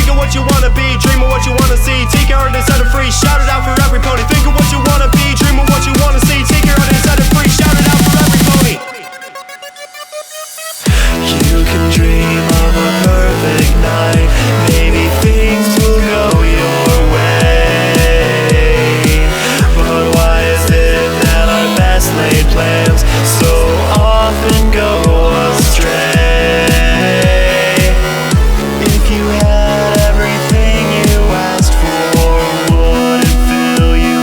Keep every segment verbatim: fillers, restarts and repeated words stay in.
Think of what you wanna be, dream of what you wanna see. Take your heart and set it free, shout it out for every pony. Think of what you wanna be, dream of what you wanna see. Take your heart and set it free, shout it out for every pony. You can dream of a perfect night. Maybe things will go your way. But why is it that our best laid plans so often go astray? If you had everything you asked for, would it fill you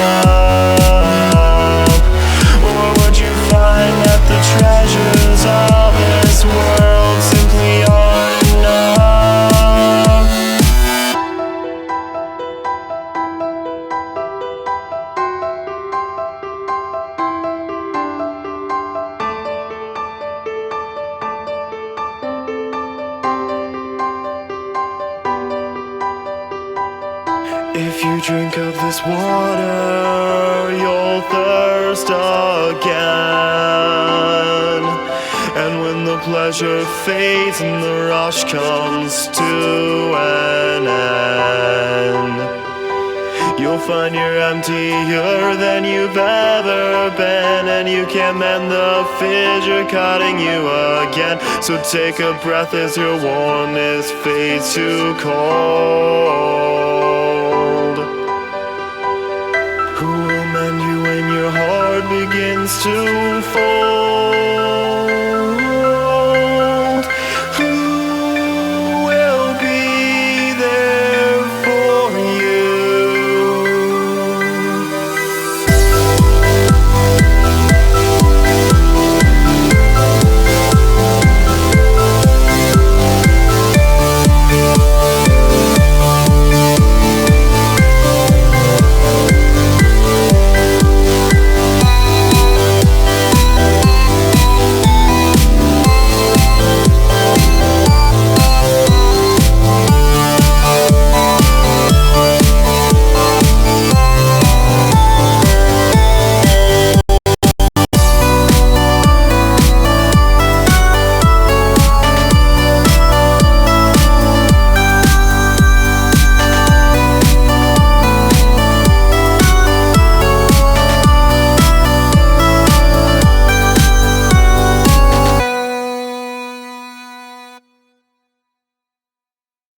up? Or would you find that the treasures of this world simply aren't enough? If you drink of this water, you'll thirst again. And when the pleasure fades and the rush comes to an end, you'll find you're emptier than you've ever been. And you can't mend the fissure cutting you again. So take a breath as your warmness fades to cold. Who will mend you when your heart begins to fold?